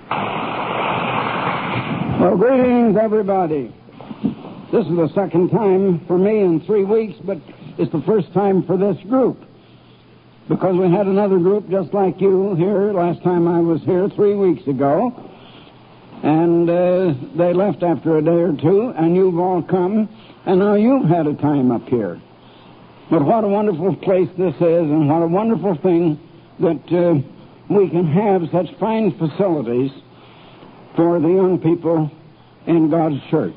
Well, greetings, everybody. This is the second time for me in 3 weeks, but it's the first time for this group. Because we had another group just like you here last time I was here 3 weeks ago. And they left after a day or two, and you've all come, and now you've had a time up here. But what a wonderful place this is, and what a wonderful thing that we can have such fine facilities for the young people in God's church.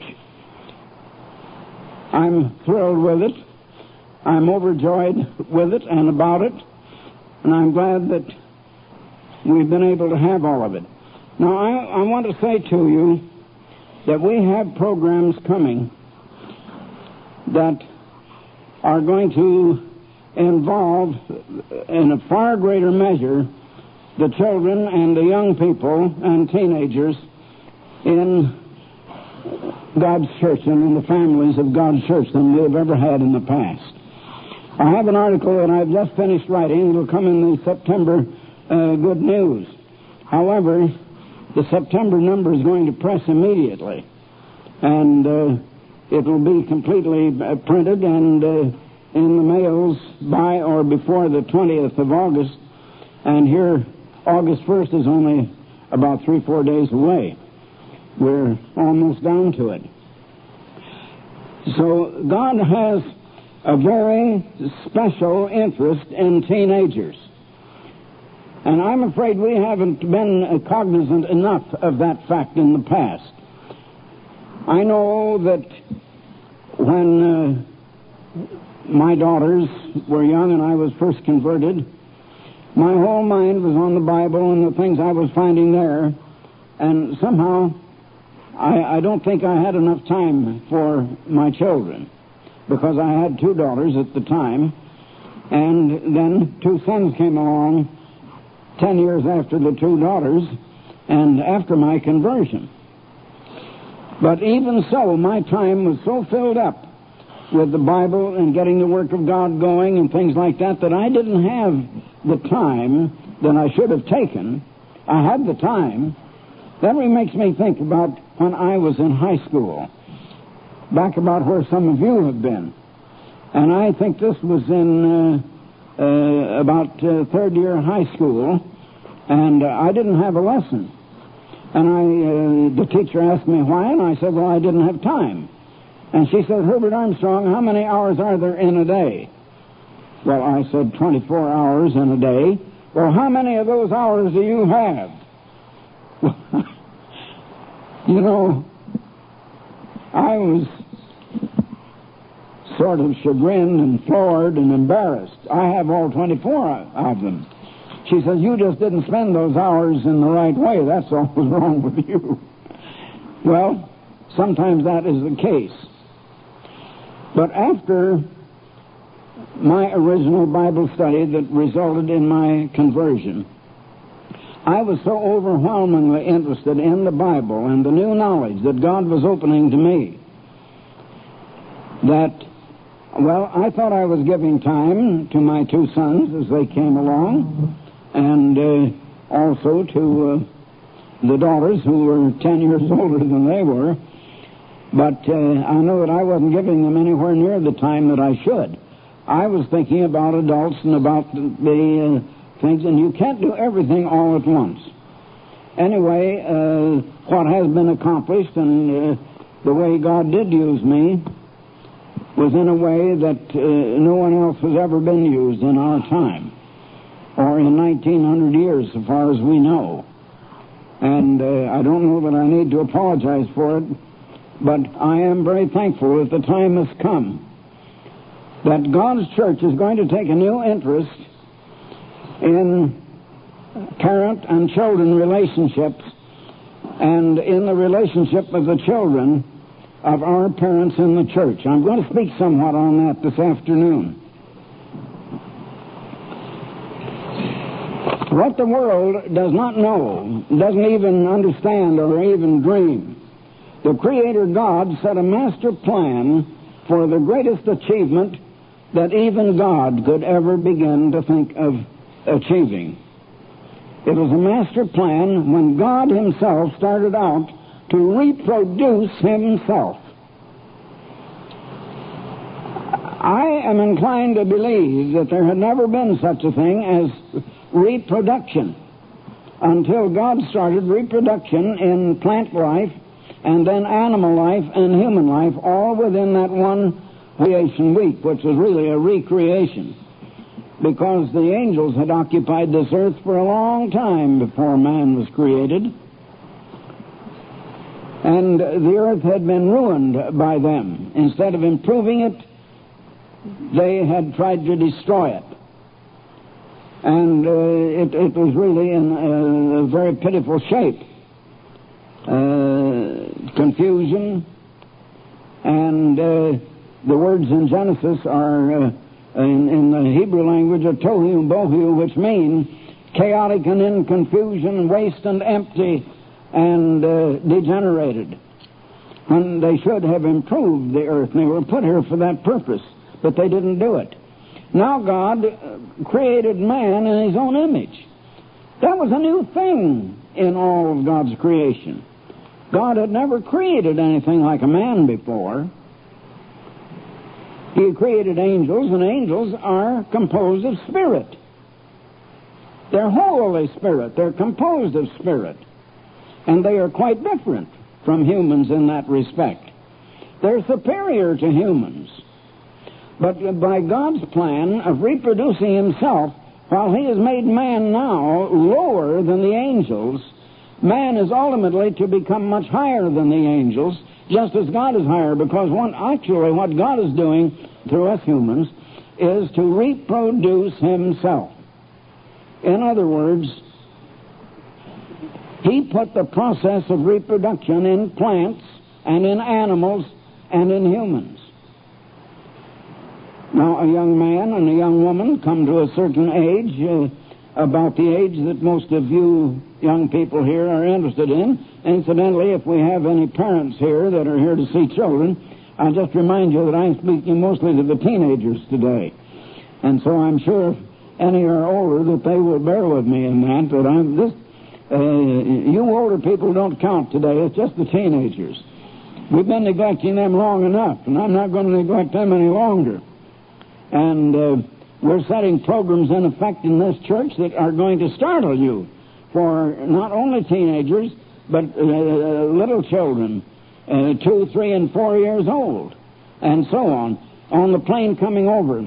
I'm thrilled with it. I'm overjoyed with it and about it. And I'm glad that we've been able to have all of it. Now, I want to say to you that we have programs coming that are going to involve, in a far greater measure, the children and the young people and teenagers in God's church and in the families of God's church than we have ever had in the past. I have an article that I've just finished writing. It'll come in the September Good News. However, the September number is going to press immediately, and it will be completely printed and in the mails by or before the 20th of August, and here August 1st is only about 3-4 days away. We're almost down to it. So God has a very special interest in teenagers. And I'm afraid we haven't been cognizant enough of that fact in the past. I know that when my daughters were young and I was first converted, my whole mind was on the Bible and the things I was finding there, and somehow I don't think I had enough time for my children, because I had 2 daughters at the time, and then 2 sons came along 10 years after the 2 daughters and after my conversion. But even so, my time was so filled up with the Bible and getting the work of God going and things like that that I didn't have the time that I should have taken. I had the time. That really makes me think about when I was in high school, back about where some of you have been. And I think this was in about 3rd year high school, and I didn't have a lesson. And the teacher asked me why, and I said, well, I didn't have time. And she said, Herbert Armstrong, how many hours are there in a day? Well, I said 24 hours in a day. Well, how many of those hours do you have? You know, I was sort of chagrined and floored and embarrassed. I have all 24 of them. She says, you just didn't spend those hours in the right way. That's all was wrong with you. Well, sometimes that is the case. But after my original Bible study that resulted in my conversion, I was so overwhelmingly interested in the Bible and the new knowledge that God was opening to me that, well, I thought I was giving time to my 2 sons as they came along, and also to the daughters who were 10 years older than they were. But I know that I wasn't giving them anywhere near the time that I should. I was thinking about adults and about the things, and you can't do everything all at once. Anyway, what has been accomplished and the way God did use me was in a way that no one else has ever been used in our time, or in 1900 years, so far as we know. And I don't know that I need to apologize for it, but I am very thankful that the time has come that God's church is going to take a new interest in parent and children relationships and in the relationship of the children of our parents in the church. I'm going to speak somewhat on that this afternoon. What the world does not know, doesn't even understand or even dream, the Creator God set a master plan for the greatest achievement that even God could ever begin to think of achieving. It was a master plan when God himself started out to reproduce himself. I am inclined to believe that there had never been such a thing as reproduction until God started reproduction in plant life and then animal life and human life, all within that one creation week, which was really a recreation, because the angels had occupied this earth for a long time before man was created, and the earth had been ruined by them. Instead of improving it, they had tried to destroy it. And it was really in a very pitiful shape. Confusion, and the words in Genesis are, in the Hebrew language, are tohu and bohu, which mean chaotic and in confusion, waste and empty, and degenerated. When they should have improved the earth, and they were put here for that purpose, but they didn't do it. Now God created man in his own image. That was a new thing in all of God's creation. God had never created anything like a man before. He had created angels, and angels are composed of spirit. They're wholly spirit. They're composed of spirit. And they are quite different from humans in that respect. They're superior to humans. But by God's plan of reproducing himself, while he has made man now lower than the angels, man is ultimately to become much higher than the angels, just as God is higher, because actually what God is doing through us humans is to reproduce himself. In other words, he put the process of reproduction in plants and in animals and in humans. Now, a young man and a young woman come to a certain age, about the age that most of you young people here are interested in. Incidentally, if we have any parents here that are here to see children, I'll just remind you that I'm speaking mostly to the teenagers today. And so I'm sure if any are older that they will bear with me in that, you older people don't count today. It's just the teenagers. We've been neglecting them long enough, and I'm not going to neglect them any longer. And we're setting programs in effect in this church that are going to startle you for not only teenagers, but little children, 2, 3, and 4 years old, and so on. On the plane coming over,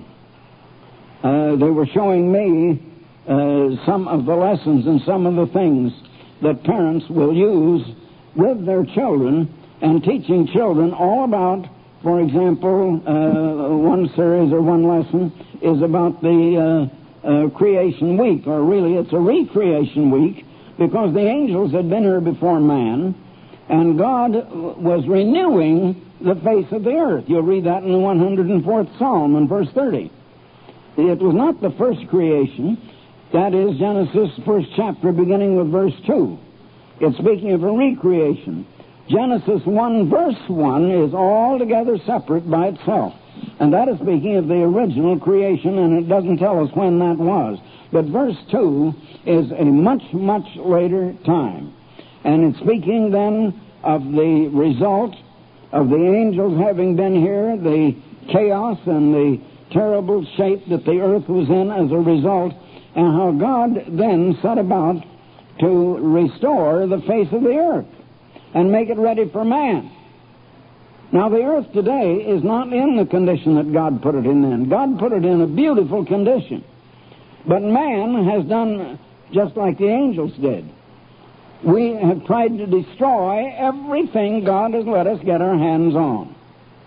they were showing me some of the lessons and some of the things that parents will use with their children, and teaching children all about. For example, one series or one lesson is about the creation week, or really it's a recreation week, because the angels had been here before man, and God was renewing the face of the earth. You'll read that in the 104th Psalm in verse 30. It was not the first creation. That is Genesis, first chapter, beginning with verse 2. It's speaking of a recreation. Genesis 1, verse 1 is altogether separate by itself. And that is speaking of the original creation, and it doesn't tell us when that was. But verse 2 is a much, much later time. And it's speaking then of the result of the angels having been here, the chaos and the terrible shape that the earth was in as a result, and how God then set about to restore the face of the earth and make it ready for man. Now, the earth today is not in the condition that God put it in then. God put it in a beautiful condition. But man has done just like the angels did. We have tried to destroy everything God has let us get our hands on.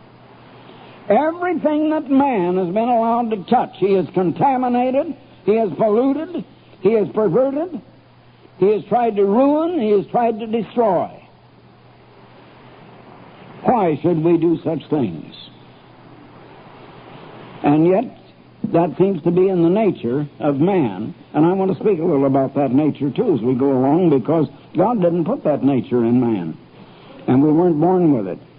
Everything that man has been allowed to touch, he has contaminated, he has polluted, he has perverted, he has tried to ruin, he has tried to destroy. Why should we do such things? And yet, that seems to be in the nature of man. And I want to speak a little about that nature, too, as we go along, because God didn't put that nature in man. And we weren't born with it.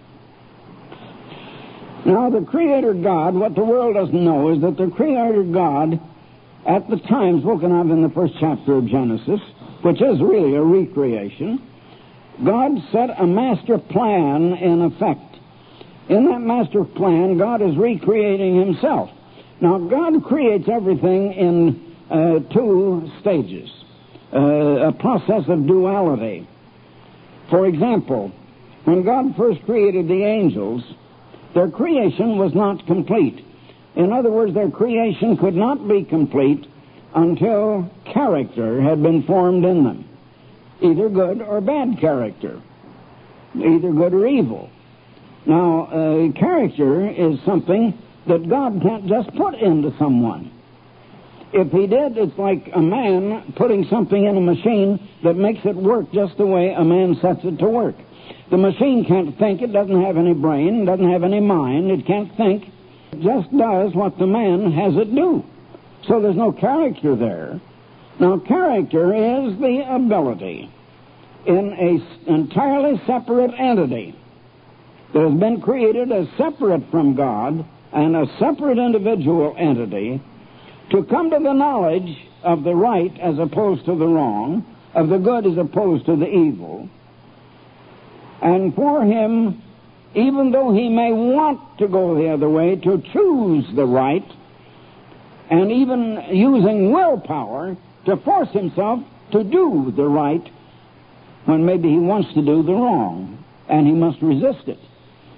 Now, the Creator God, what the world doesn't know is that the Creator God, at the time spoken of in the first chapter of Genesis, which is really a recreation, God set a master plan in effect. In that master plan, God is recreating himself. Now, God creates everything in two stages, a process of duality. For example, when God first created the angels, their creation was not complete. In other words, their creation could not be complete until character had been formed in them, either good or bad character, either good or evil. Now, character is something that God can't just put into someone. If he did, it's like a man putting something in a machine that makes it work just the way a man sets it to work. The machine can't think. It doesn't have any brain, doesn't have any mind. It can't think. It just does what the man has it do. So there's no character there. Now, character is the ability in an entirely separate entity that has been created as separate from God and a separate individual entity to come to the knowledge of the right as opposed to the wrong, of the good as opposed to the evil. And for him, even though he may want to go the other way, to choose the right, and even using willpower to force himself to do the right when maybe he wants to do the wrong, and he must resist it.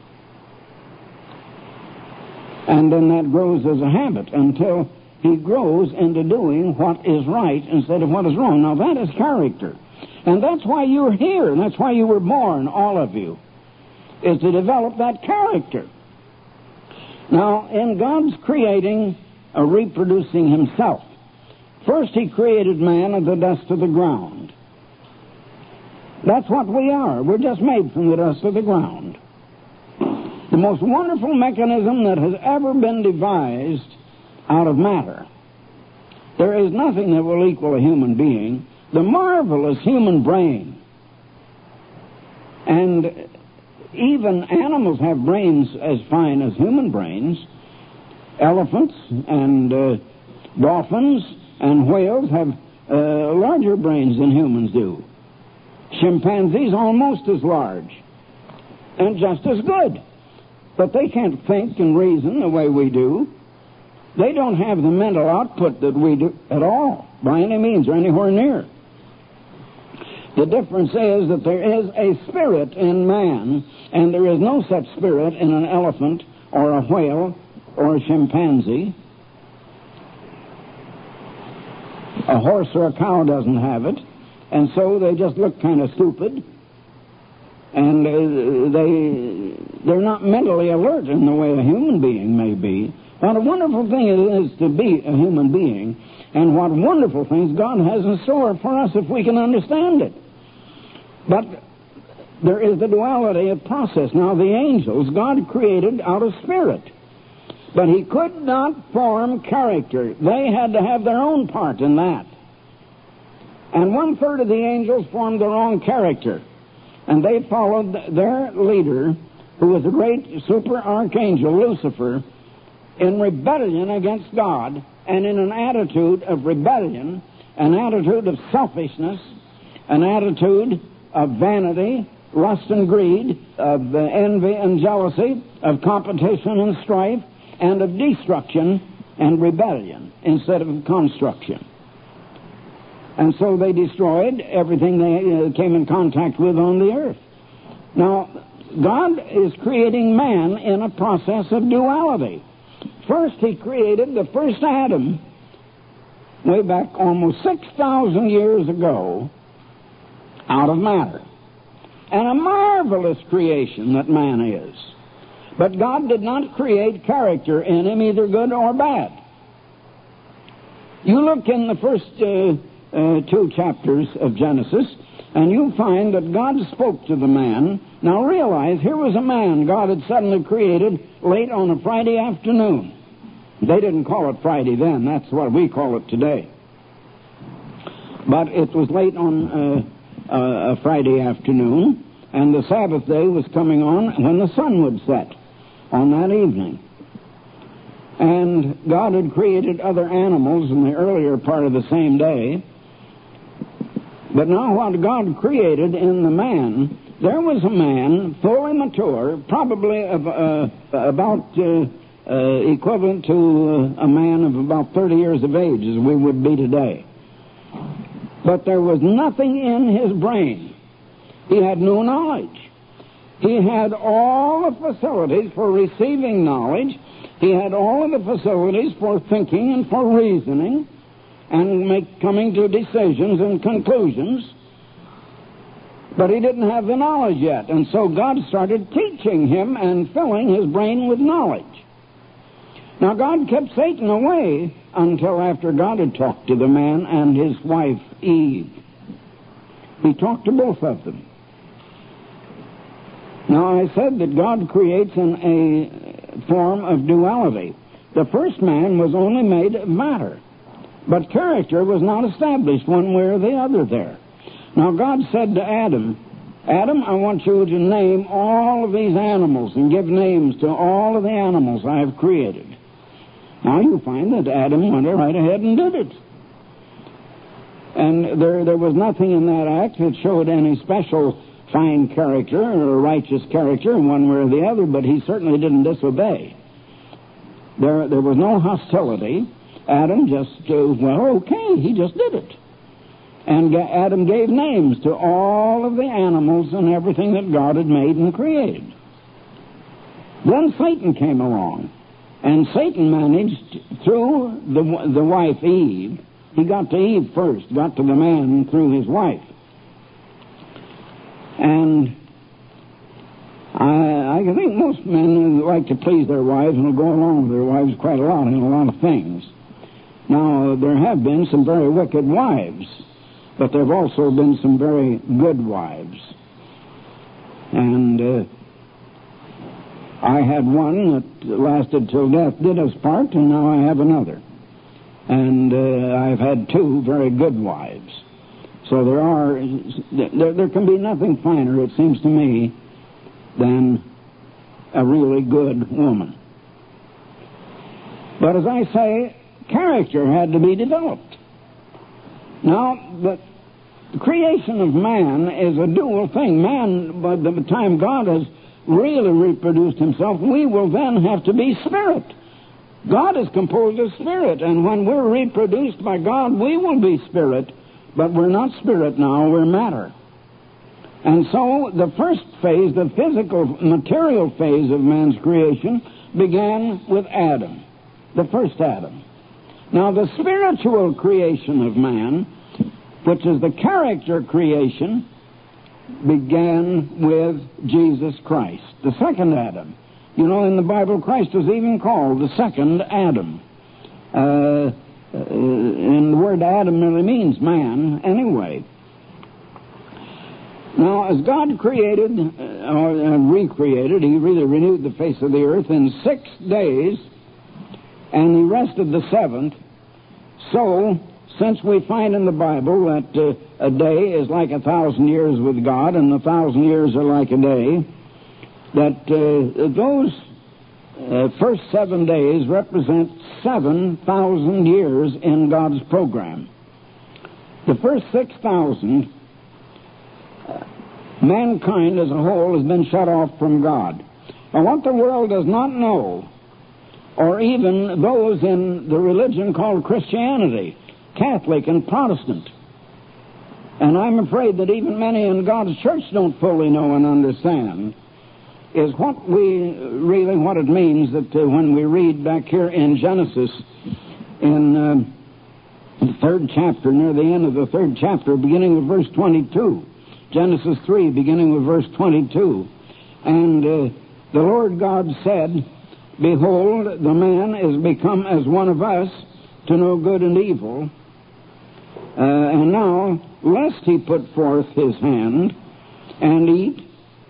And then that grows as a habit until he grows into doing what is right instead of what is wrong. Now, that is character. And that's why you're here, and that's why you were born, all of you, is to develop that character. Now, in God's creating or reproducing himself, first he created man of the dust of the ground. That's what we are. We're just made from the dust of the ground. The most wonderful mechanism that has ever been devised out of matter. There is nothing that will equal a human being. The marvelous human brain. And even animals have brains as fine as human brains. Elephants and dolphins and whales have larger brains than humans do. Chimpanzees almost as large and just as good. But they can't think and reason the way we do. They don't have the mental output that we do at all, by any means, or anywhere near. The difference is that there is a spirit in man, and there is no such spirit in an elephant or a whale or a chimpanzee. A horse or a cow doesn't have it, and so they just look kind of stupid, and they're not mentally alert in the way a human being may be. What a wonderful thing it is to be a human being, and what wonderful things God has in store for us if we can understand it. But there is the duality of process. Now, the angels, God created out of spirit, but he could not form character. They had to have their own part in that. And 1/3 of the angels formed their own character, and they followed their leader, who was the great super archangel Lucifer, in rebellion against God, and in an attitude of rebellion, an attitude of selfishness, an attitude of vanity, lust and greed, of envy and jealousy, of competition and strife, and of destruction and rebellion instead of construction. And so they destroyed everything they came in contact with on the earth. Now, God is creating man in a process of duality. First, he created the first Adam way back almost 6,000 years ago out of matter. And a marvelous creation that man is. But God did not create character in him, either good or bad. You look in the first 2 chapters of Genesis, and you'll find that God spoke to the man. Now realize, here was a man God had suddenly created late on a Friday afternoon. They didn't call it Friday then. That's what we call it today. But it was late on a Friday afternoon, and the Sabbath day was coming on when the sun would set on that evening. And God had created other animals in the earlier part of the same day. But now what God created in the man, there was a man fully mature, probably about equivalent to a man of about 30 years of age, as we would be today. But there was nothing in his brain. He had no knowledge. He had all the facilities for receiving knowledge. He had all of the facilities for thinking and for reasoning and coming to decisions and conclusions. But he didn't have the knowledge yet. And so God started teaching him and filling his brain with knowledge. Now, God kept Satan away until after God had talked to the man and his wife, Eve. He talked to both of them. Now, I said that God creates in a form of duality. The first man was only made of matter, but character was not established one way or the other there. Now, God said to Adam, Adam, I want you to name all of these animals and give names to all of the animals I have created. Now, you find that Adam went right ahead and did it. And there was nothing in that act that showed any special fine character or righteous character in one way or the other, but he certainly didn't disobey. There was no hostility. Adam just, he just did it. And Adam gave names to all of the animals and everything that God had made and created. Then Satan came along, and Satan managed, through the wife Eve, he got to Eve first, got to the man through his wife. And I think most men like to please their wives and will go along with their wives quite a lot in a lot of things. Now, there have been some very wicked wives, but there have also been some very good wives. And I had one that lasted till death did us part, and now I have another. And I've had two very good wives. So there can be nothing finer, it seems to me, than a really good woman. But as I say, character had to be developed. Now, the creation of man is a dual thing. Man, by the time God has really reproduced himself, we will then have to be spirit. God is composed of spirit, and when we're reproduced by God, we will be spirit. But we're not spirit now, we're matter. And so the first phase, the physical, material phase of man's creation, began with Adam, the first Adam. Now the spiritual creation of man, which is the character creation, began with Jesus Christ, the second Adam. You know, in the Bible, Christ is even called the second Adam. And the word Adam really means man anyway. Now, as God created and recreated, he really renewed the face of the earth in 6 days, and he rested the seventh. So, since we find in the Bible that a day is like 1,000 years with God, and 1,000 years are like a day, that those first 7 days represent 7,000 years in God's program. The first 6,000, mankind as a whole has been shut off from God. Now, what the world does not know, or even those in the religion called Christianity, Catholic and Protestant, and I'm afraid that even many in God's church don't fully know and understand, is what it means that when we read back here in Genesis, in the third chapter, near the end of the third chapter, beginning with verse 22, Genesis 3, beginning with verse 22, and the Lord God said, Behold, the man is become as one of us, to know good and evil, and now, lest he put forth his hand and eat,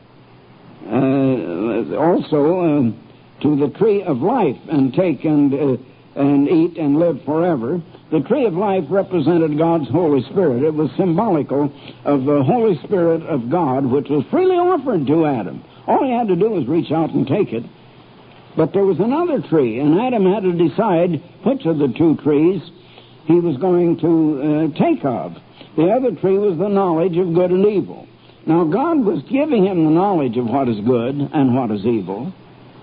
also to the tree of life and take and eat and live forever. The tree of life represented God's Holy Spirit. It was symbolical of the Holy Spirit of God, which was freely offered to Adam. All he had to do was reach out and take it. But there was another tree, and Adam had to decide which of the two trees he was going to take of. The other tree was the knowledge of good and evil. Now, God was giving him the knowledge of what is good and what is evil.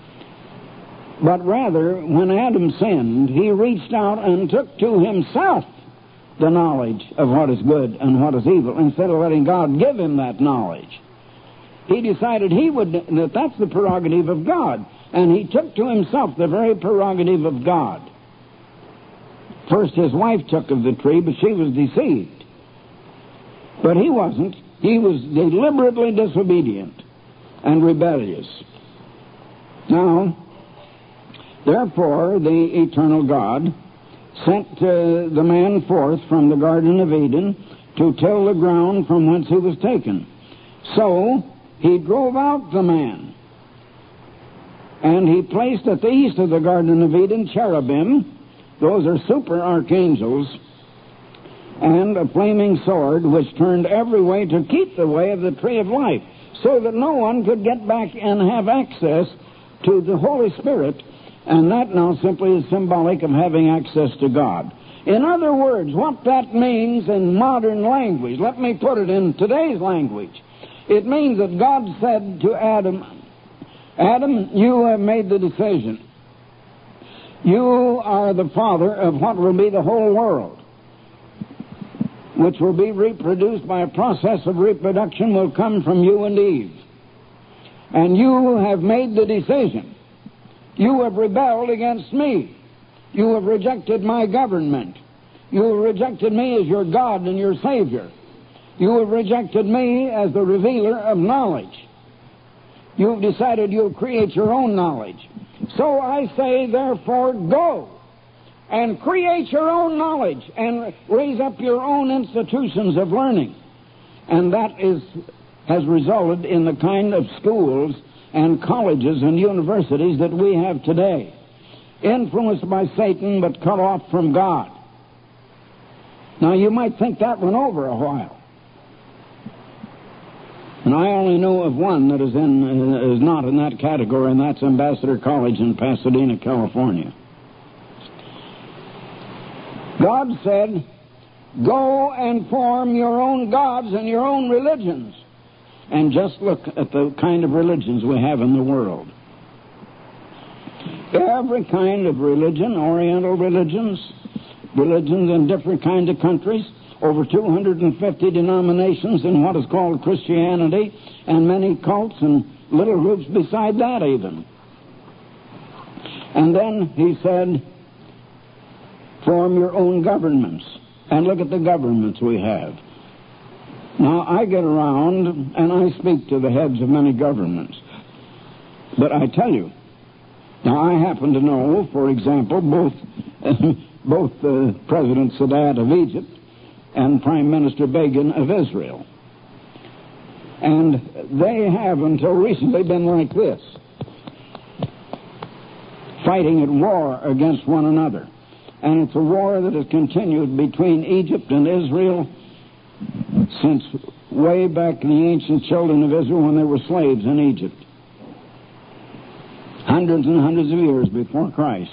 But rather, when Adam sinned, he reached out and took to himself the knowledge of what is good and what is evil, instead of letting God give him that knowledge. He decided that that's the prerogative of God, and he took to himself the very prerogative of God. First, his wife took of the tree, but she was deceived. But he wasn't. He was deliberately disobedient and rebellious. Now, therefore, the eternal God sent the man forth from the Garden of Eden to till the ground from whence he was taken. So he drove out the man, and he placed at the east of the Garden of Eden cherubim. Those are super archangels, and a flaming sword which turned every way to keep the way of the tree of life, so that no one could get back and have access to the Holy Spirit. And that now simply is symbolic of having access to God. In other words, what that means in modern language, let me put it in today's language. It means that God said to Adam, Adam, you have made the decision. You are the father of what will be the whole world, which will be reproduced by a process of reproduction will come from you and Eve. And you have made the decision. You have rebelled against me. You have rejected my government. You have rejected me as your God and your Savior. You have rejected me as the revealer of knowledge. You have decided you'll create your own knowledge. So I say, therefore, go and create your own knowledge and raise up your own institutions of learning. And that has resulted in the kind of schools and colleges and universities that we have today, influenced by Satan but cut off from God. Now, you might think that went over a while. And I only know of one that is not in that category, and that's Ambassador College in Pasadena, California. God said, go and form your own gods and your own religions. And just look at the kind of religions we have in the world. Every kind of religion, Oriental religions in different kinds of countries, over 250 denominations in what is called Christianity, and many cults and little groups beside that even. And then he said, form your own governments. And look at the governments we have. Now, I get around and I speak to the heads of many governments. But I tell you, now I happen to know, for example, both President Sadat of Egypt and Prime Minister Begin of Israel. And they have until recently been like this, fighting at war against one another. And it's a war that has continued between Egypt and Israel since way back in the ancient children of Israel when they were slaves in Egypt. Hundreds and hundreds of years before Christ.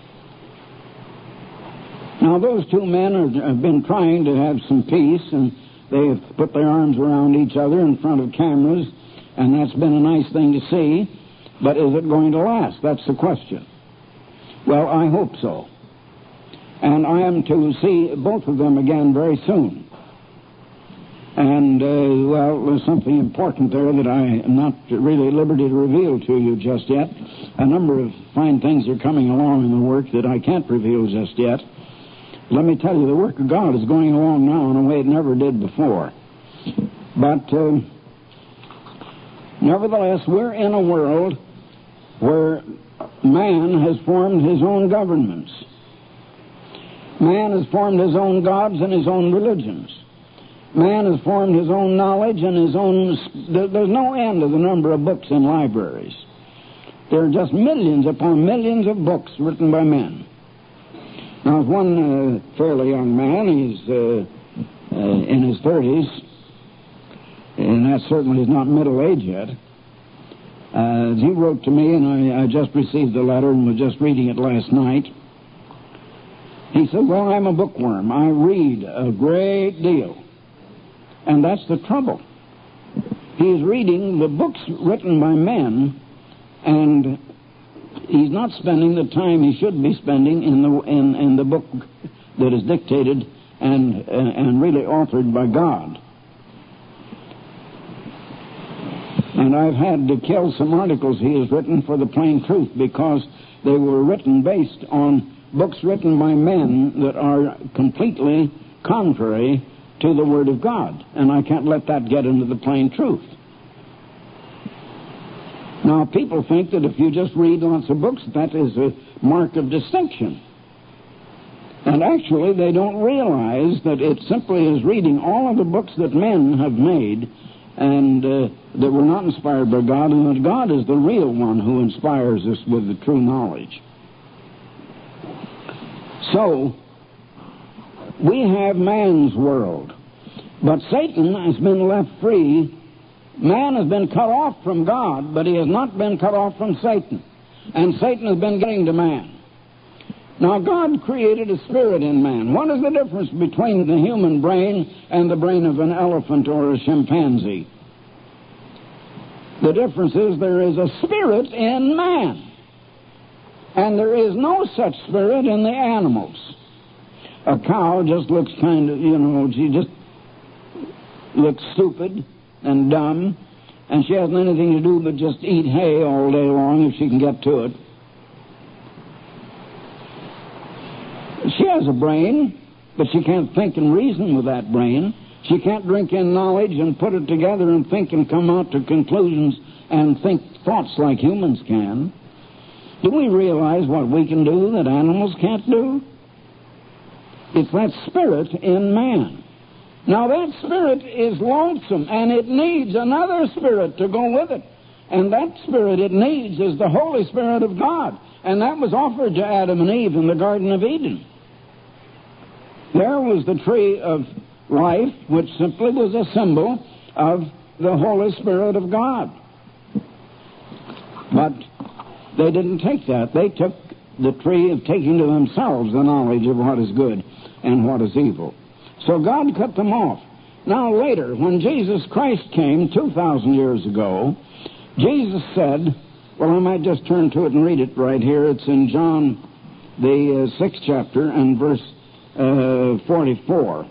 Now, those two men have been trying to have some peace, and they have put their arms around each other in front of cameras, and that's been a nice thing to see. But is it going to last? That's the question. Well, I hope so. And I am to see both of them again very soon. And, well, there's something important there that I am not really at liberty to reveal to you just yet. A number of fine things are coming along in the work that I can't reveal just yet. Let me tell you, the work of God is going along now in a way it never did before. But, nevertheless, we're in a world where man has formed his own governments. Man has formed his own gods and his own religions. Man has formed his own knowledge and his own... There's no end to the number of books in libraries. There are just millions upon millions of books written by men. Now, there's one fairly young man, he's in his 30s, and that certainly is not middle age yet. He wrote to me, and I just received the letter and was just reading it last night. He said, well, I'm a bookworm. I read a great deal. And that's the trouble. He's reading the books written by men, and he's not spending the time he should be spending in the book that is dictated and really authored by God. And I've had to kill some articles he has written for the plain truth because they were written based on books written by men that are completely contrary to the Word of God. And I can't let that get into the plain truth. Now, people think that if you just read lots of books, that is a mark of distinction. And actually, they don't realize that it simply is reading all of the books that men have made and that were not inspired by God, and that God is the real one who inspires us with the true knowledge. So, we have man's world, but Satan has been left free. Man has been cut off from God, but he has not been cut off from Satan. And Satan has been getting to man. Now, God created a spirit in man. What is the difference between the human brain and the brain of an elephant or a chimpanzee? The difference is there is a spirit in man. And there is no such spirit in the animals. A cow just looks kind of, she just looks stupid and dumb, and she hasn't anything to do but just eat hay all day long if she can get to it. She has a brain, but she can't think and reason with that brain. She can't drink in knowledge and put it together and think and come out to conclusions and think thoughts like humans can. Do we realize what we can do that animals can't do? It's that spirit in man. Now, that spirit is lonesome, and it needs another spirit to go with it. And that spirit it needs is the Holy Spirit of God. And that was offered to Adam and Eve in the Garden of Eden. There was the tree of life, which simply was a symbol of the Holy Spirit of God. But they didn't take that. They took the tree of taking to themselves the knowledge of what is good and what is evil. So God cut them off. Now later, when Jesus Christ came 2,000 years ago, Jesus said, well, I might just turn to it and read it right here. It's in John, the 6th chapter, and verse 44.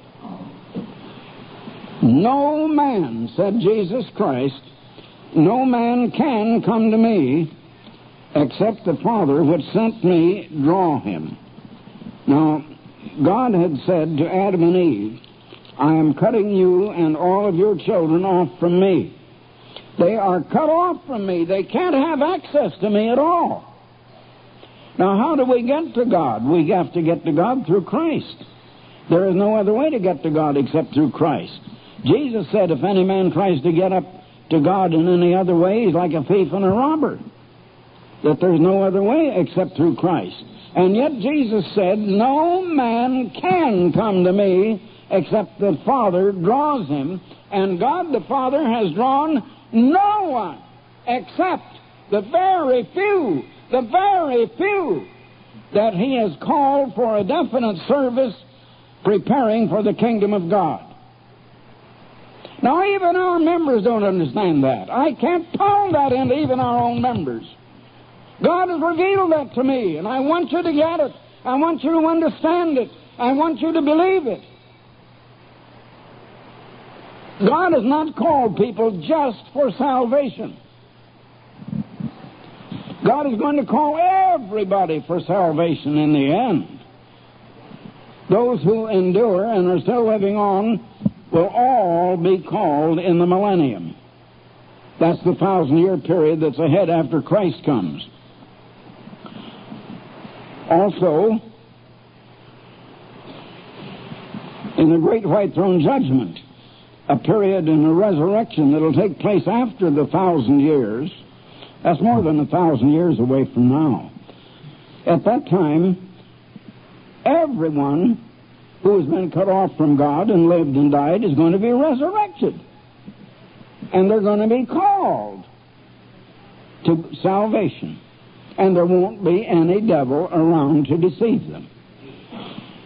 No man, said Jesus Christ, no man can come to me except the Father which sent me draw him. Now, God had said to Adam and Eve, I am cutting you and all of your children off from me. They are cut off from me. They can't have access to me at all. Now, how do we get to God? We have to get to God through Christ. There is no other way to get to God except through Christ. Jesus said, if any man tries to get up to God in any other way, he's like a thief and a robber. That there's no other way except through Christ. And yet Jesus said, no man can come to me except the Father draws him. And God the Father has drawn no one except the very few that he has called for a definite service preparing for the kingdom of God. Now, even our members don't understand that. I can't pound that into even our own members. God has revealed that to me, and I want you to get it. I want you to understand it. I want you to believe it. God has not called people just for salvation. God is going to call everybody for salvation in the end. Those who endure and are still living on will all be called in the millennium. That's the 1,000-year period that's ahead after Christ comes. Also, in the Great White Throne Judgment, a period in the resurrection that will take place after the 1,000 years, that's more than 1,000 years away from now. At that time, everyone who has been cut off from God and lived and died is going to be resurrected. And they're going to be called to salvation. And there won't be any devil around to deceive them.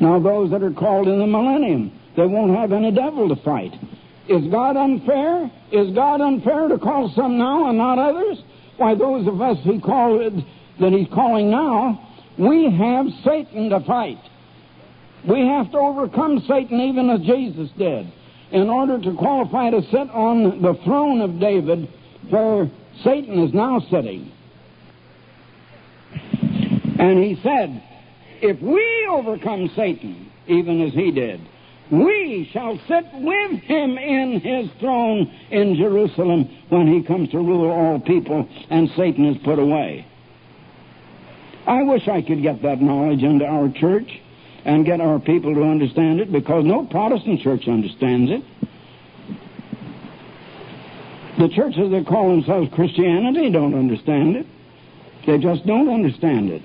Now those that are called in the millennium, they won't have any devil to fight. Is God unfair? Is God unfair to call some now and not others? Why, those of us that he's calling now, we have Satan to fight. We have to overcome Satan even as Jesus did in order to qualify to sit on the throne of David where Satan is now sitting. And he said, if we overcome Satan, even as he did, we shall sit with him in his throne in Jerusalem when he comes to rule all people and Satan is put away. I wish I could get that knowledge into our church and get our people to understand it, because no Protestant church understands it. The churches that call themselves Christianity don't understand it. They just don't understand it.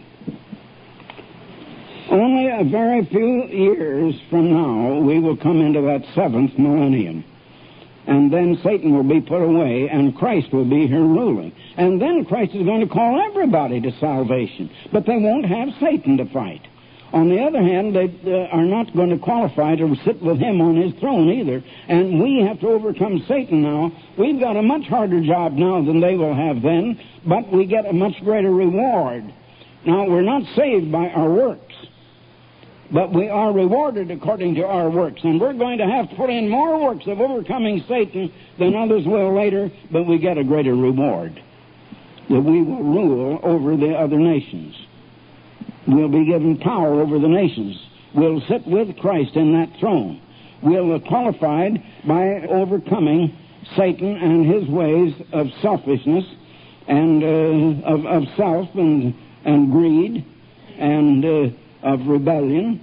Only a very few years from now, we will come into that seventh millennium. And then Satan will be put away, and Christ will be here ruling. And then Christ is going to call everybody to salvation. But they won't have Satan to fight. On the other hand, they are not going to qualify to sit with him on his throne either. And we have to overcome Satan now. We've got a much harder job now than they will have then, but we get a much greater reward. Now, we're not saved by our works, but we are rewarded according to our works. And we're going to have to put in more works of overcoming Satan than others will later, but we get a greater reward. That we will rule over the other nations. We'll be given power over the nations. We'll sit with Christ in that throne. We'll be qualified by overcoming Satan and his ways of selfishness and of self and greed and of rebellion,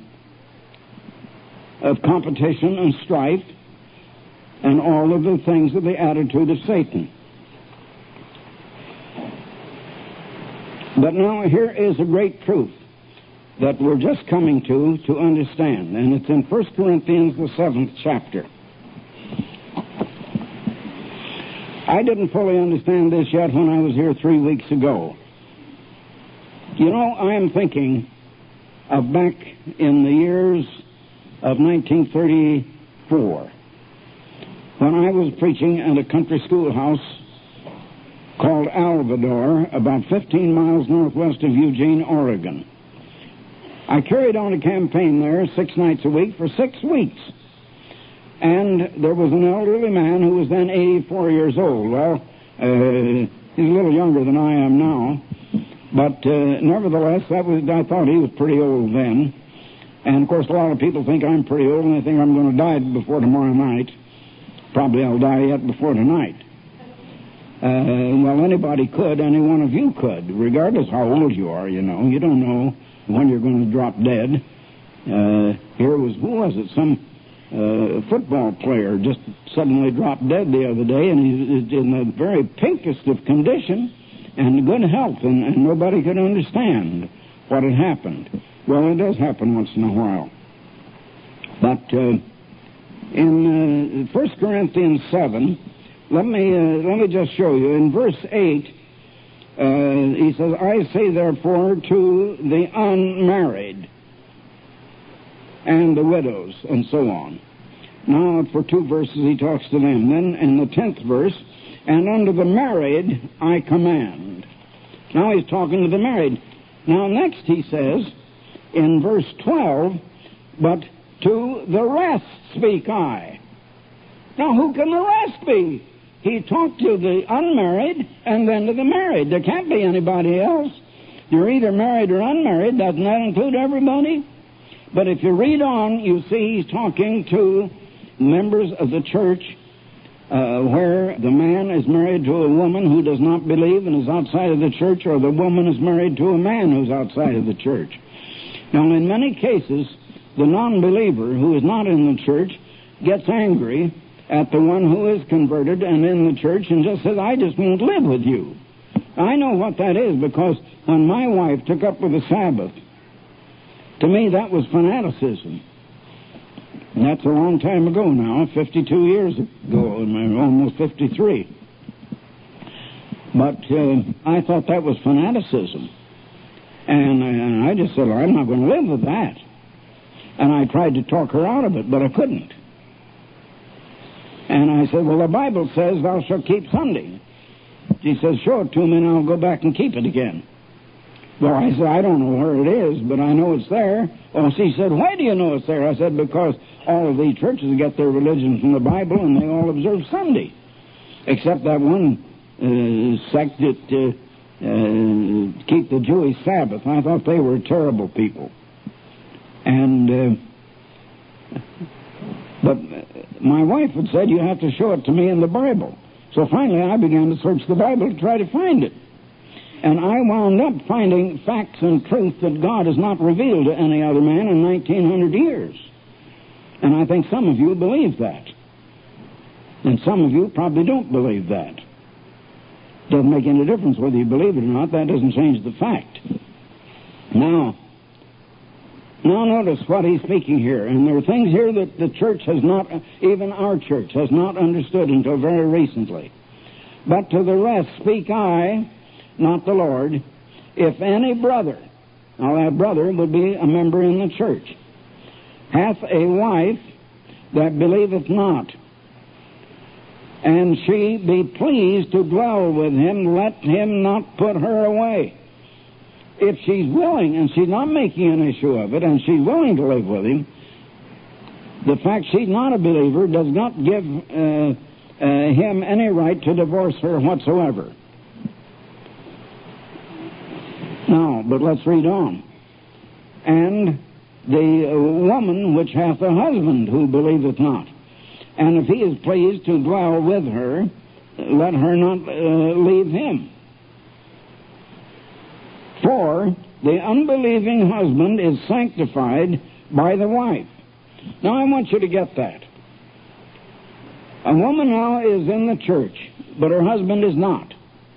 of competition and strife, and all of the things of the attitude of Satan. But now here is a great truth that we're just coming to understand, and it's in 1 Corinthians, the 7th chapter. I didn't fully understand this yet when I was here 3 weeks ago. You know, I am thinking of back in the years of 1934, when I was preaching at a country schoolhouse called Alvador, about 15 miles northwest of Eugene, Oregon. I carried on a campaign there 6 nights a week for 6 weeks. And there was an elderly man who was then 84 years old. Well, he's a little younger than I am now. But nevertheless, I thought he was pretty old then. And, of course, a lot of people think I'm pretty old, and they think I'm going to die before tomorrow night. Probably I'll die yet before tonight. Well, anybody could. Any one of you could, regardless how old you are, you know. You don't know when you're going to drop dead. Who was it? Some football player just suddenly dropped dead the other day, and he's in the very pinkest of condition and good health, and nobody could understand what had happened. Well, it does happen once in a while. But in 1 Corinthians 7, let me just show you. In verse 8, he says, I say therefore to the unmarried and the widows, and so on. Now, for 2 verses, he talks to them. Then, in the 10th verse, and unto the married I command. Now he's talking to the married. Now, next he says, in verse 12, but to the rest speak I. Now, who can the rest be? He talked to the unmarried and then to the married. There can't be anybody else. You're either married or unmarried. Doesn't that include everybody? But if you read on, you see he's talking to members of the church where the man is married to a woman who does not believe and is outside of the church, or the woman is married to a man who's outside of the church. Now, in many cases, the non-believer who is not in the church gets angry at the one who is converted and in the church and just says, I just won't live with you. I know what that is, because when my wife took up with the Sabbath, to me that was fanaticism. And that's a long time ago now, 52 years ago, almost 53. But I thought that was fanaticism. And I just said, I'm not going to live with that. And I tried to talk her out of it, but I couldn't. And I said, well, the Bible says thou shalt keep Sunday. She says, show it to me and I'll go back and keep it again. Well, I said, I don't know where it is, but I know it's there. Well, she said, why do you know it's there? I said, because all of these churches get their religion from the Bible and they all observe Sunday. Except that one sect that keep the Jewish Sabbath. I thought they were terrible people. And, but my wife had said, you have to show it to me in the Bible. So finally I began to search the Bible to try to find it. And I wound up finding facts and truth that God has not revealed to any other man in 1900 years. And I think some of you believe that. And some of you probably don't believe that. Doesn't make any difference whether you believe it or not. That doesn't change the fact. Now notice what he's speaking here. And there are things here that the church has not, even our church, has not understood until very recently. But to the rest speak I, not the Lord, if any brother, now that brother would be a member in the church, hath a wife that believeth not, and she be pleased to dwell with him, let him not put her away. If she's willing, and she's not making an issue of it, and she's willing to live with him, the fact she's not a believer does not give him any right to divorce her whatsoever. Now, but let's read on. And the woman which hath a husband who believeth not, and if he is pleased to dwell with her, let her not leave him. For the unbelieving husband is sanctified by the wife. Now I want you to get that. A woman now is in the church, but her husband is not.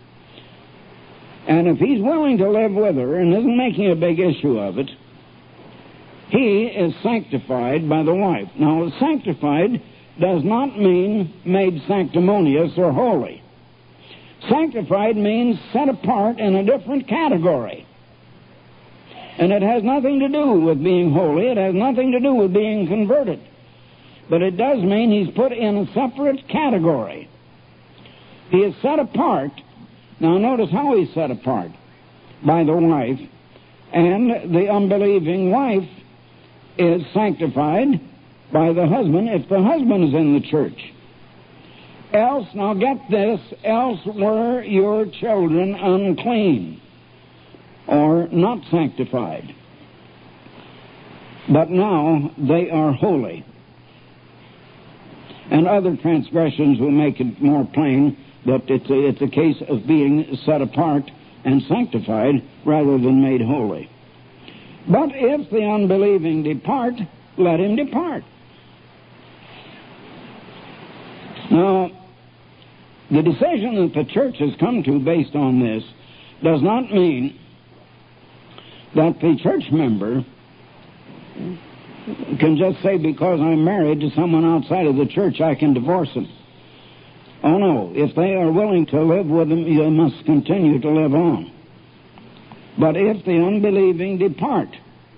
And if he's willing to live with her and isn't making a big issue of it, he is sanctified by the wife. Now, sanctified does not mean made sanctimonious or holy. Sanctified means set apart in a different category. And it has nothing to do with being holy. It has nothing to do with being converted. But it does mean he's put in a separate category. He is set apart. Now notice how he's set apart. By the wife. And the unbelieving wife is sanctified by the husband if the husband is in the church. Else, now get this, else were your children unclean or not sanctified. But now they are holy. And other transgressions will make it more plain that it's a case of being set apart and sanctified rather than made holy. But if the unbelieving depart, let him depart. Now, the decision that the church has come to based on this does not mean that the church member can just say, because I'm married to someone outside of the church, I can divorce him. Oh no, if they are willing to live with him, you must continue to live on. But if the unbelieving depart,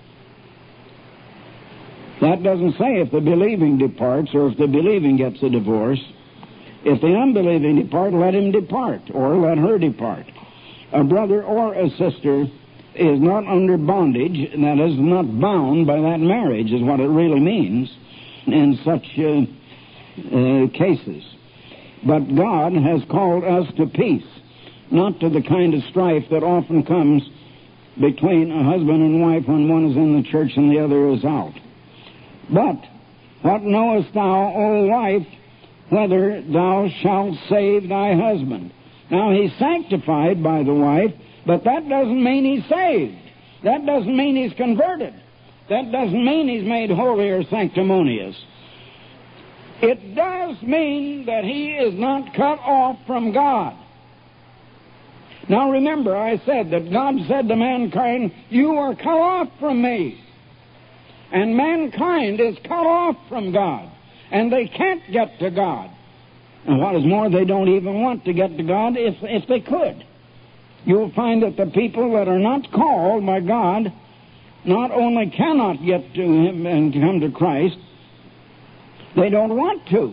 that doesn't say if the believing departs or if the believing gets a divorce. If the unbelieving depart, let him depart, or let her depart. A brother or a sister is not under bondage, that is, not bound by that marriage, is what it really means in such cases. But God has called us to peace, not to the kind of strife that often comes between a husband and wife when one is in the church and the other is out. But what knowest thou, O wife, whether thou shalt save thy husband? Now, he's sanctified by the wife, but that doesn't mean he's saved. That doesn't mean he's converted. That doesn't mean he's made holy or sanctimonious. It does mean that he is not cut off from God. Now remember, I said that God said to mankind, you are cut off from me. And mankind is cut off from God. And they can't get to God. And what is more, they don't even want to get to God if they could. You'll find that the people that are not called by God not only cannot get to Him and come to Christ, they don't want to.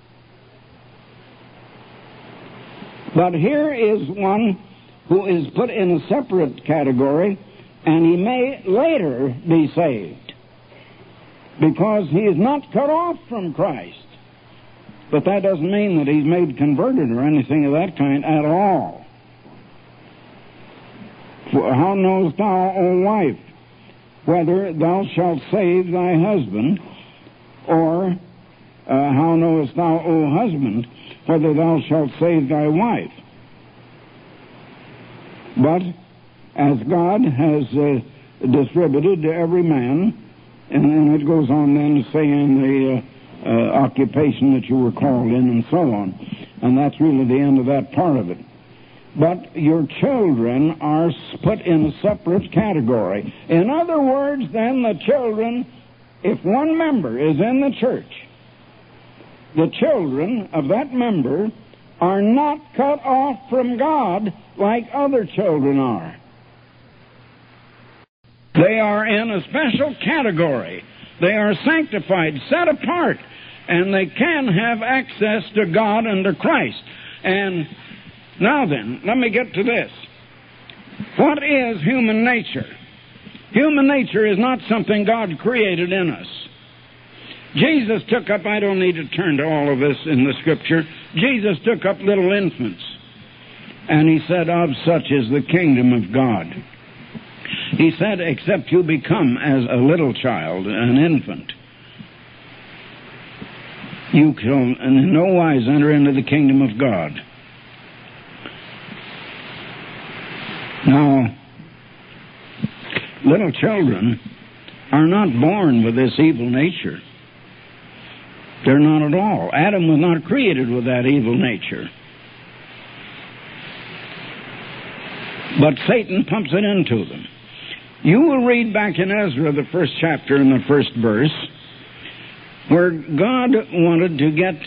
But here is one who is put in a separate category, and he may later be saved, because he is not cut off from Christ. But that doesn't mean that he's made converted or anything of that kind at all. For how knowest thou, O wife, whether thou shalt save thy husband? Or how knowest thou, O husband, whether thou shalt save thy wife? But as God has distributed to every man, and then it goes on then to say in the occupation that you were called in and so on. And that's really the end of that part of it. But your children are put in a separate category. In other words, then, the children, if one member is in the church, the children of that member are not cut off from God like other children are. They are in a special category. They are sanctified, set apart, and they can have access to God and to Christ. And now then, let me get to this. What is human nature? Human nature is not something God created in us. Jesus took up, I don't need to turn to all of this in the Scripture, Jesus took up little infants, and He said, of such is the kingdom of God. He said, except you become as a little child, an infant, you can in no wise enter into the kingdom of God. Now, little children are not born with this evil nature. They're not at all. Adam was not created with that evil nature. But Satan pumps it into them. You will read back in Ezra, the first chapter and the first verse, where God wanted to get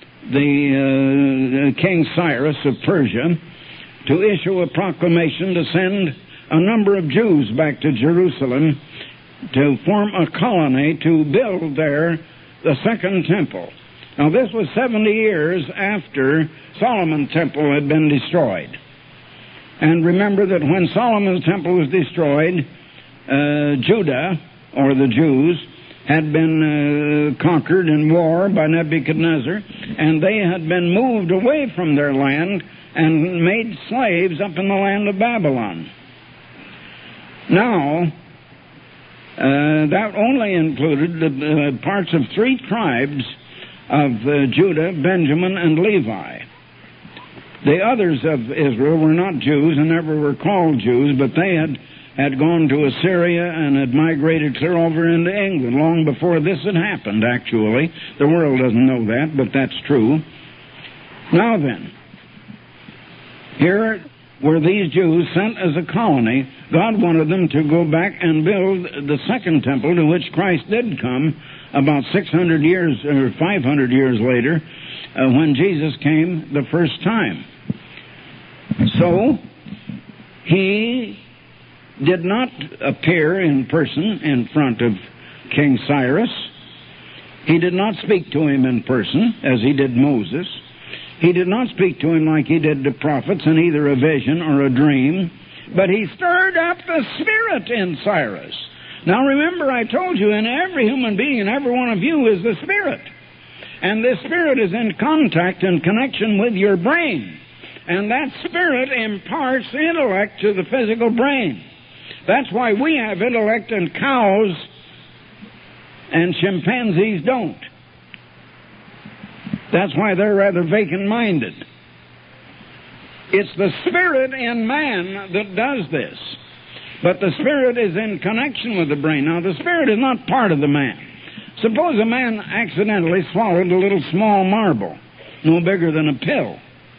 the King Cyrus of Persia to issue a proclamation to send a number of Jews back to Jerusalem to form a colony to build there the second temple. Now, this was 70 years after Solomon's temple had been destroyed. And remember that when Solomon's temple was destroyed, Judah, or the Jews, had been conquered in war by Nebuchadnezzar, and they had been moved away from their land and made slaves up in the land of Babylon. Now, that only included the parts of 3 tribes of Judah, Benjamin, and Levi. The others of Israel were not Jews and never were called Jews, but they had gone to Assyria and had migrated clear over into England long before this had happened, actually. The world doesn't know that, but that's true. Now then, here were these Jews sent as a colony. God wanted them to go back and build the second temple, to which Christ did come about 600 years or 500 years later, when Jesus came the first time. So, He did not appear in person in front of King Cyrus. He did not speak to him in person, as He did Moses. He did not speak to him like He did the prophets in either a vision or a dream, but He stirred up the Spirit in Cyrus. Now remember, I told you, in every human being, in every one of you, is the Spirit. And this Spirit is in contact and connection with your brain. And that Spirit imparts intellect to the physical brain. That's why we have intellect and cows and chimpanzees don't. That's why they're rather vacant-minded. It's the Spirit in man that does this. But the Spirit is in connection with the brain. Now, the Spirit is not part of the man. Suppose a man accidentally swallowed a little small marble, no bigger than a pill.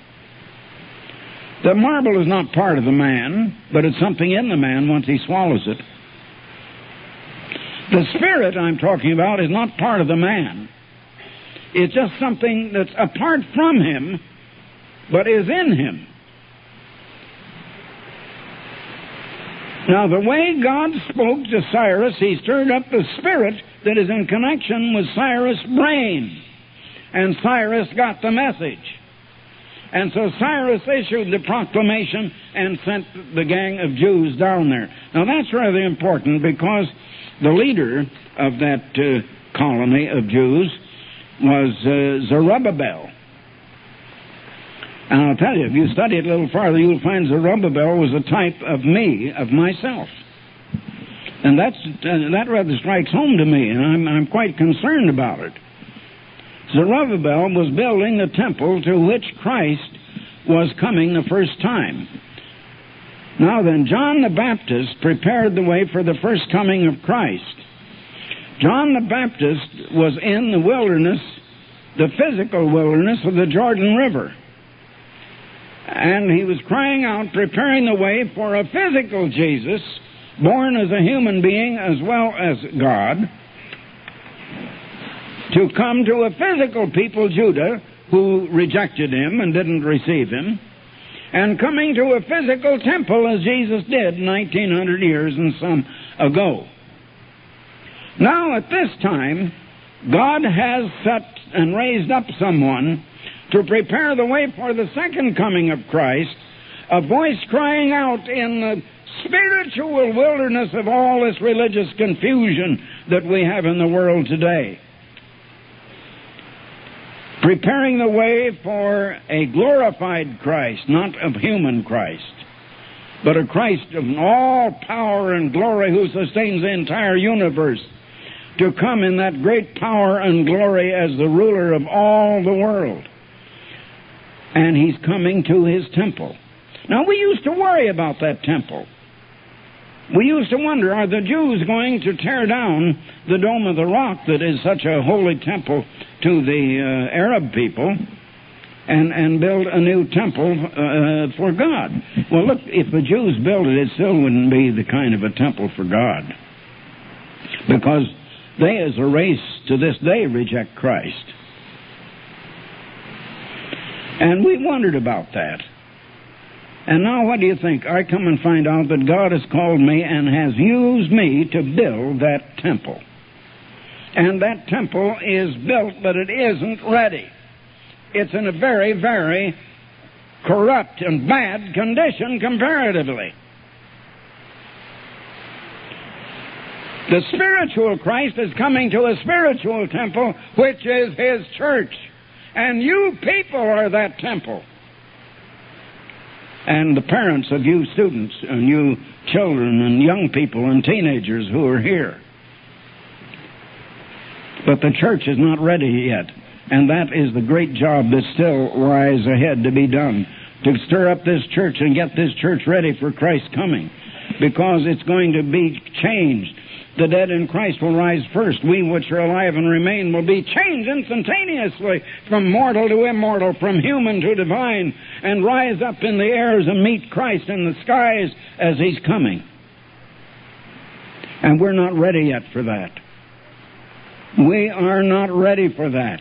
The marble is not part of the man, but it's something in the man once he swallows it. The Spirit I'm talking about is not part of the man. It's just something that's apart from him, but is in him. Now, the way God spoke to Cyrus, he stirred up the spirit that is in connection with Cyrus' brain. And Cyrus got the message. And so Cyrus issued the proclamation and sent the gang of Jews down there. Now, that's rather important because the leader of that colony of Jews was Zerubbabel. And I'll tell you, if you study it a little farther, you'll find Zerubbabel was a type of me, of myself. And that rather strikes home to me, and I'm quite concerned about it. Zerubbabel was building the temple to which Christ was coming the first time. Now then, John the Baptist prepared the way for the first coming of Christ. John the Baptist was in the wilderness, the physical wilderness of the Jordan River. And he was crying out, preparing the way for a physical Jesus, born as a human being as well as God, to come to a physical people, Judah, who rejected him and didn't receive him, and coming to a physical temple as Jesus did 1900 years and some ago. Now, at this time, God has set and raised up someone to prepare the way for the second coming of Christ, a voice crying out in the spiritual wilderness of all this religious confusion that we have in the world today. Preparing the way for a glorified Christ, not a human Christ, but a Christ of all power and glory who sustains the entire universe, to come in that great power and glory as the ruler of all the world. And he's coming to his temple. Now, we used to worry about that temple. We used to wonder, are the Jews going to tear down the Dome of the Rock that is such a holy temple to the Arab people and build a new temple for God? Well, look, if the Jews built it, it still wouldn't be the kind of a temple for God, because they as a race to this day reject Christ. And we wondered about that. And now what do you think? I come and find out that God has called me and has used me to build that temple. And that temple is built, but it isn't ready. It's in a very, very corrupt and bad condition comparatively. The spiritual Christ is coming to a spiritual temple, which is His church. And you people are that temple. And the parents of you students and you children and young people and teenagers who are here. But the church is not ready yet. And that is the great job that still lies ahead to be done. To stir up this church and get this church ready for Christ's coming. Because it's going to be changed. The dead in Christ will rise first. We which are alive and remain will be changed instantaneously from mortal to immortal, from human to divine, and rise up in the airs and meet Christ in the skies as He's coming. And we're not ready yet for that. We are not ready for that.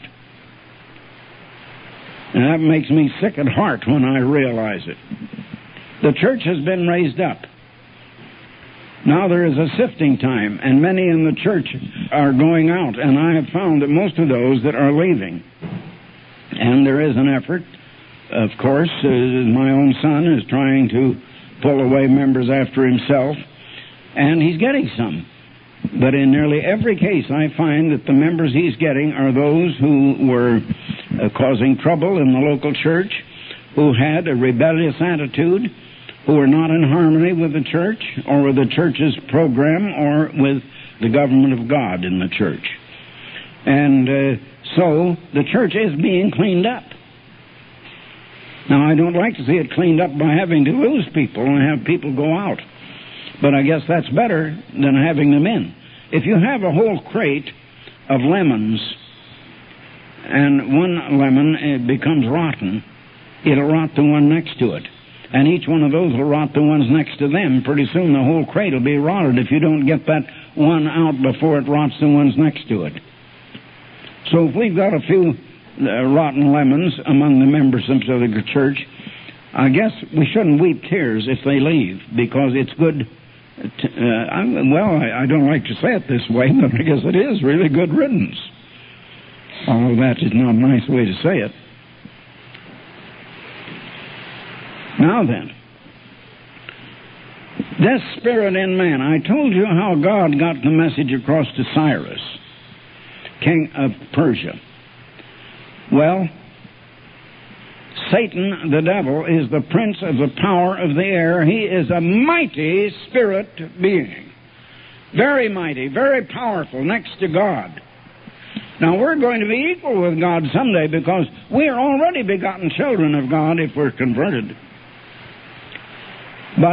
And that makes me sick at heart when I realize it. The church has been raised up. Now there is a sifting time, and many in the church are going out, and I have found that most of those that are leaving. And there is an effort, of course, my own son is trying to pull away members after himself, and he's getting some. But in nearly every case, I find that the members he's getting are those who were causing trouble in the local church, who had a rebellious attitude, who are not in harmony with the church or with the church's program or with the government of God in the church. And so the church is being cleaned up. Now, I don't like to see it cleaned up by having to lose people and have people go out. But I guess that's better than having them in. If you have a whole crate of lemons and one lemon becomes rotten, it'll rot the one next to it. And each one of those will rot the ones next to them. Pretty soon the whole crate will be rotted if you don't get that one out before it rots the ones next to it. So if we've got a few rotten lemons among the members of the church, I guess we shouldn't weep tears if they leave, because it's good I don't like to say it this way, but I guess it is really good riddance. Although that is not a nice way to say it. Now then, this spirit in man, I told you how God got the message across to Cyrus, king of Persia. Well, Satan, the devil, is the prince of the power of the air. He is a mighty spirit being. Very mighty, very powerful, next to God. Now, we're going to be equal with God someday because we are already begotten children of God if we're converted. But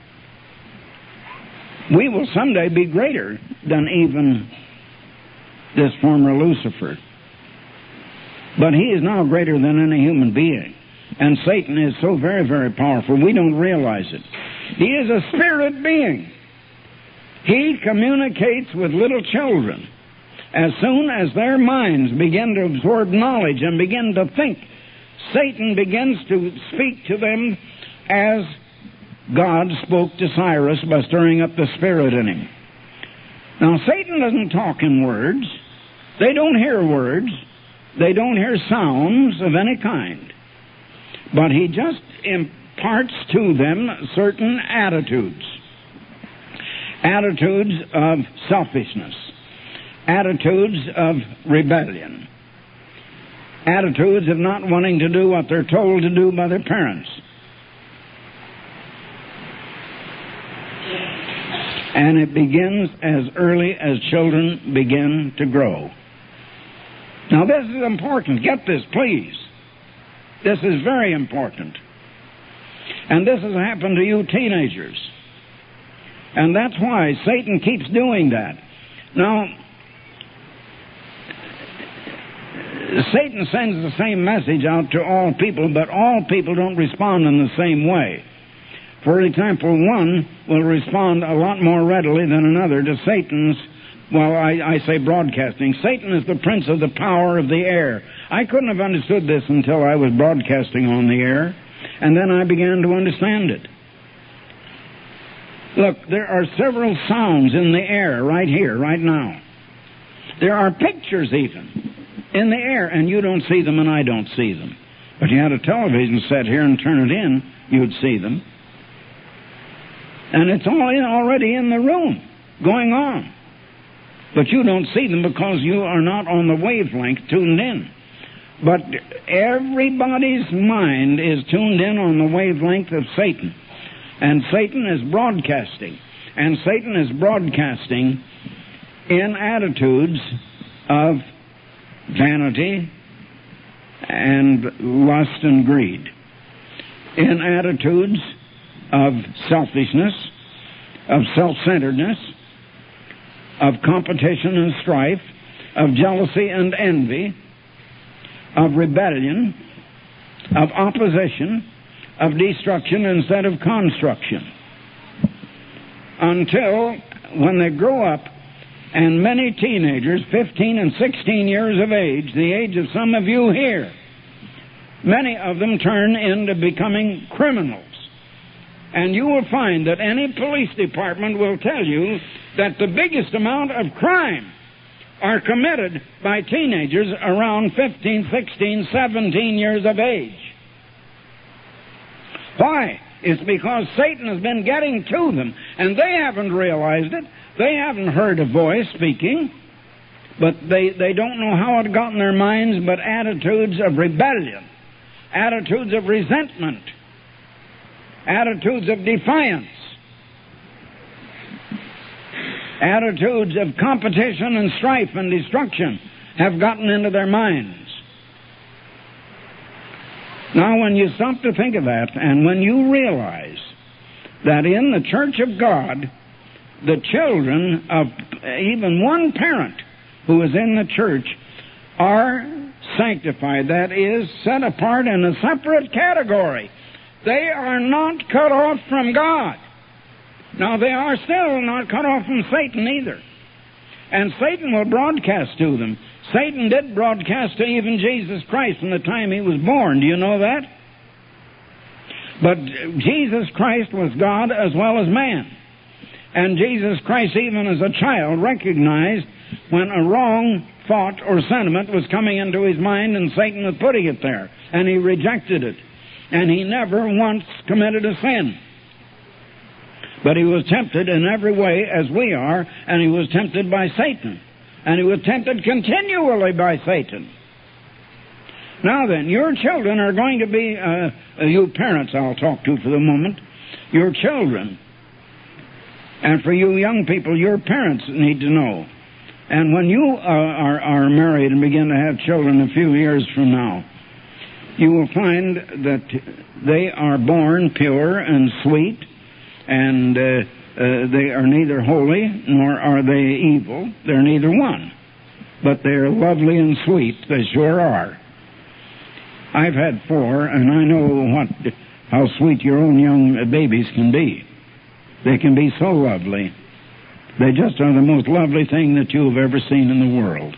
we will someday be greater than even this former Lucifer. But he is now greater than any human being. And Satan is so very, very powerful, we don't realize it. He is a spirit being. He communicates with little children. As soon as their minds begin to absorb knowledge and begin to think, Satan begins to speak to them as God spoke to Cyrus by stirring up the spirit in him. Now, Satan doesn't talk in words. They don't hear words. They don't hear sounds of any kind. But he just imparts to them certain attitudes. Attitudes of selfishness. Attitudes of rebellion. Attitudes of not wanting to do what they're told to do by their parents. And it begins as early as children begin to grow. Now this is important. Get this, please. This is very important. And this has happened to you teenagers. And that's why Satan keeps doing that. Now, Satan sends the same message out to all people, but all people don't respond in the same way. For example, one will respond a lot more readily than another to Satan's, well, I say broadcasting. Satan is the prince of the power of the air. I couldn't have understood this until I was broadcasting on the air, and then I began to understand it. Look, there are several sounds in the air right here, right now. There are pictures even in the air, and you don't see them and I don't see them. But you had a television set here and turn it in, you'd see them. And it's already in the room, going on. But you don't see them because you are not on the wavelength tuned in. But everybody's mind is tuned in on the wavelength of Satan. And Satan is broadcasting. And Satan is broadcasting in attitudes of vanity and lust and greed. In attitudes of selfishness, of self-centeredness, of competition and strife, of jealousy and envy, of rebellion, of opposition, of destruction instead of construction. Until when they grow up, and many teenagers, 15 and 16 years of age, the age of some of you here, many of them turn into becoming criminals. And you will find that any police department will tell you that the biggest amount of crime are committed by teenagers around 15, 16, 17 years of age. Why? It's because Satan has been getting to them, and they haven't realized it. They haven't heard a voice speaking, but they don't know how it got in their minds, but attitudes of rebellion, attitudes of resentment, attitudes of defiance, attitudes of competition and strife and destruction have gotten into their minds. Now, when you stop to think of that, and when you realize that in the church of God, the children of even one parent who is in the church are sanctified, that is, set apart in a separate category. They are not cut off from God. Now, they are still not cut off from Satan either. And Satan will broadcast to them. Satan did broadcast to even Jesus Christ from the time he was born. Do you know that? But Jesus Christ was God as well as man. And Jesus Christ, even as a child, recognized when a wrong thought or sentiment was coming into his mind and Satan was putting it there. And he rejected it. And he never once committed a sin. But he was tempted in every way as we are, and he was tempted by Satan. And he was tempted continually by Satan. Now then, your children are going to be, you parents I'll talk to for the moment, your children. And for you young people, your parents need to know. And when you are married and begin to have children a few years from now, you will find that they are born pure and sweet, and they are neither holy nor are they evil. They're neither one. But they're lovely and sweet, they sure are. I've had 4, and I know how sweet your own young babies can be. They can be so lovely. They just are the most lovely thing that you have ever seen in the world.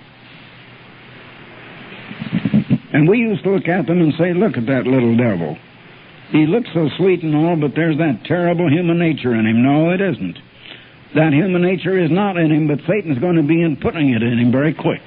And we used to look at them and say, look at that little devil. He looks so sweet and all, but there's that terrible human nature in him. No, it isn't. That human nature is not in him, but Satan's going to be putting it in him very quick.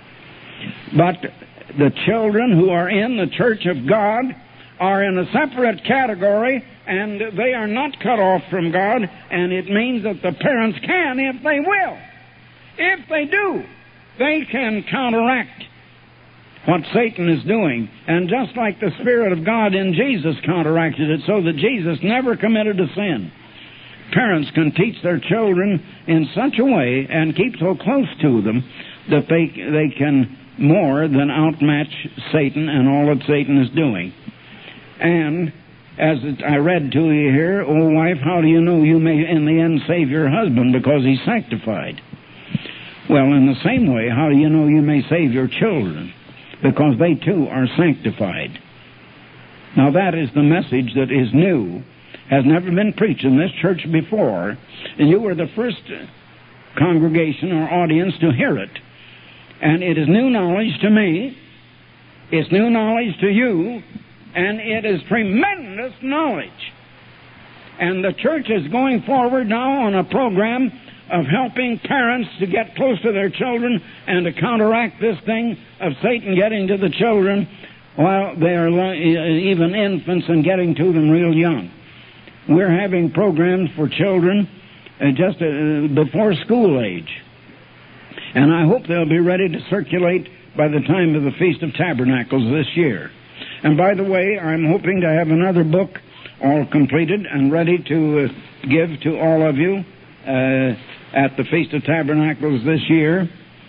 But the children who are in the church of God are in a separate category, and they are not cut off from God, and it means that the parents can, if they will. If they do, they can counteract what Satan is doing. And just like the Spirit of God in Jesus counteracted it so that Jesus never committed a sin, parents can teach their children in such a way and keep so close to them that they can more than outmatch Satan and all that Satan is doing. And as I read to you here, oh wife, how do you know you may in the end save your husband because he's sanctified? Well, in the same way, how do you know you may save your children? Because they too are sanctified. Now that is the message that is new, has never been preached in this church before, and you were the first congregation or audience to hear it. And it is new knowledge to me, it's new knowledge to you, and it is tremendous knowledge. And the church is going forward now on a program of helping parents to get close to their children and to counteract this thing of Satan getting to the children while they are even infants and getting to them real young. We're having programs for children just before school age. And I hope they'll be ready to circulate by the time of the Feast of Tabernacles this year. And by the way, I'm hoping to have another book all completed and ready to give to all of you at the Feast of Tabernacles this year.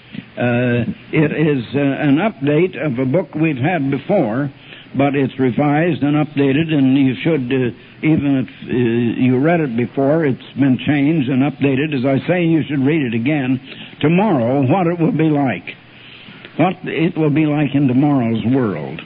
It is an update of a book we've had before, but it's revised and updated, and you should, even if you read it before, it's been changed and updated. As I say, you should read it again tomorrow, what it will be like. What it will be like in tomorrow's world.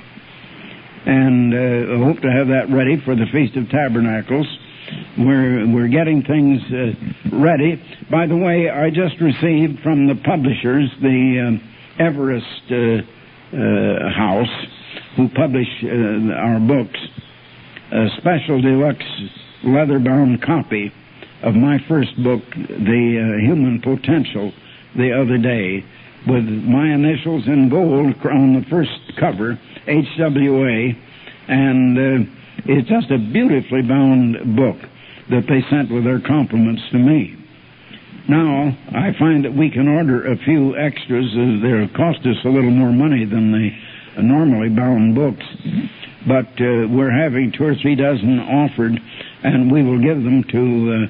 And I hope to have that ready for the Feast of Tabernacles. We're getting things ready. By the way, I just received from the publishers, the Everest House, who publish our books, a special deluxe leather-bound copy of my first book, The Human Potential, the other day, with my initials in gold on the first cover, HWA, and it's just a beautifully bound book that they sent with their compliments to me. Now, I find that we can order a few extras. They'll cost us a little more money than the normally bound books, but we're having 2 or 3 dozen offered, and we will give them to,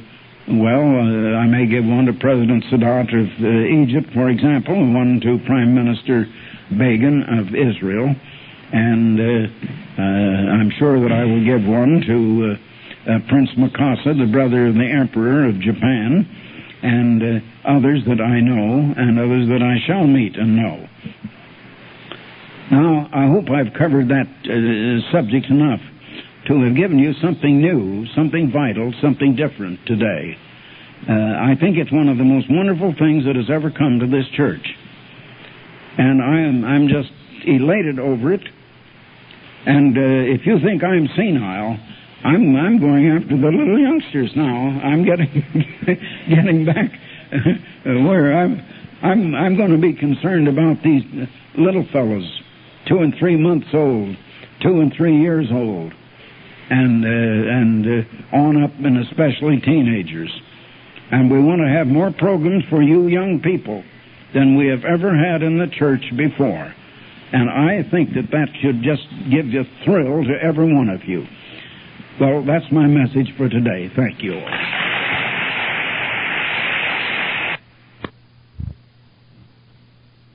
I may give one to President Sadat of Egypt, for example, and one to Prime Minister Begin of Israel, and I'm sure that I will give one to Prince Mikasa, the brother of the Emperor of Japan, and others that I know, and others that I shall meet and know. Now, I hope I've covered that subject enough to have given you something new, something vital, something different today. I think it's one of the most wonderful things that has ever come to this church. And I'm just elated over it. And if you think I'm senile, I'm going after the little youngsters now. I'm getting back where I'm going to be concerned about these little fellows, 2 and 3 months old, 2 and 3 years old, and on up, and especially teenagers. And we want to have more programs for you young people than we have ever had in the church before. And I think that should just give you a thrill to every one of you. Well, that's my message for today. Thank you.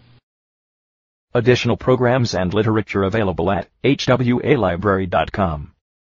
Additional programs and literature available at hwalibrary.com.